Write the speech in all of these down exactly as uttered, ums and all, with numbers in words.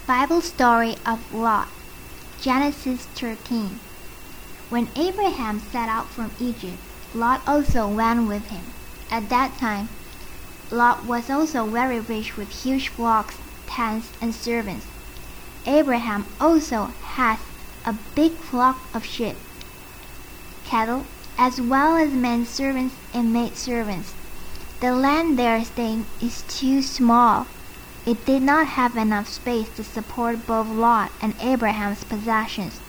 Bible story of Lot, Genesis thirteen. When Abraham set out from Egypt, Lot also went with him. At that time, Lot was also very rich with huge flocks, tents, and servants. Abraham also has a big flock of sheep, cattle, as well as men servants and maid servants. The land they are staying is too small. It did not have enough space to support both Lot and Abraham's possessions.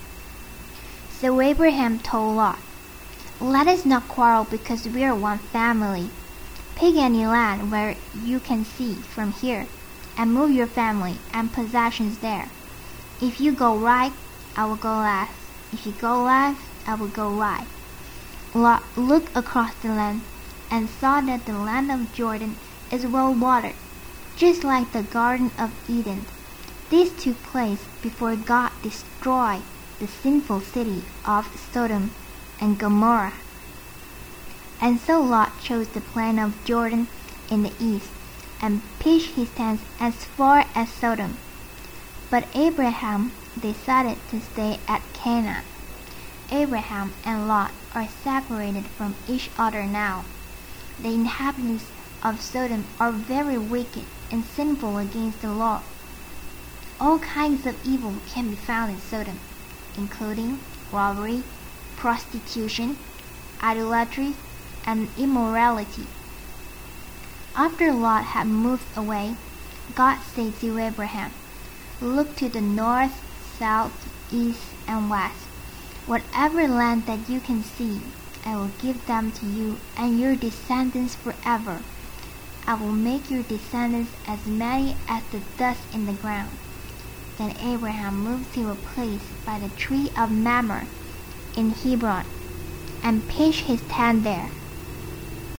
So Abraham told Lot, "Let us not quarrel because we are one family. Pick any land where you can see from here, and move your family and possessions there. If you go right, I will go left. If you go left, I will go right." Lot looked across the land and saw that the land of Jordan is well watered, just like the Garden of Eden. This took place before God destroyed the sinful city of Sodom and Gomorrah. And so Lot chose the plain of Jordan in the east, and pitched his tents as far as Sodom. But Abraham decided to stay at Canaan. Abraham and Lot are separated from each other now. The inhabitants of Sodom are very wicked and sinful against the Lord. All kinds of evil can be found in Sodom, including robbery, prostitution, idolatry, and immorality. After Lot had moved away, God said to Abraham, "Look to the north, south, east, and west. Whatever land that you can see, I will give them to you and your descendants forever. I will make your descendants as many as the dust in the ground." Then Abraham moved to a place by the tree of Mamre in Hebron, and pitched his tent there.